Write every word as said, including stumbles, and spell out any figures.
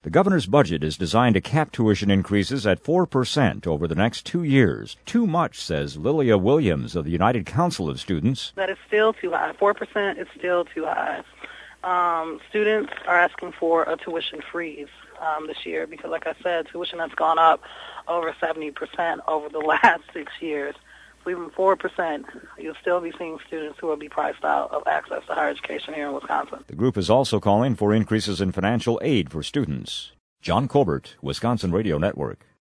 The governor's budget is designed to cap tuition increases at four percent over the next two years. Too much, says Lilia Williams of the United Council of Students. That is still too high. four percent is still too high. Um, students are asking for a tuition freeze um, this year because, like I said, tuition has gone up over seventy percent over the last six years. So even four percent, you'll still be seeing students who will be priced out of access to higher education here in Wisconsin. The group is also calling for increases in financial aid for students. John Colbert, Wisconsin Radio Network.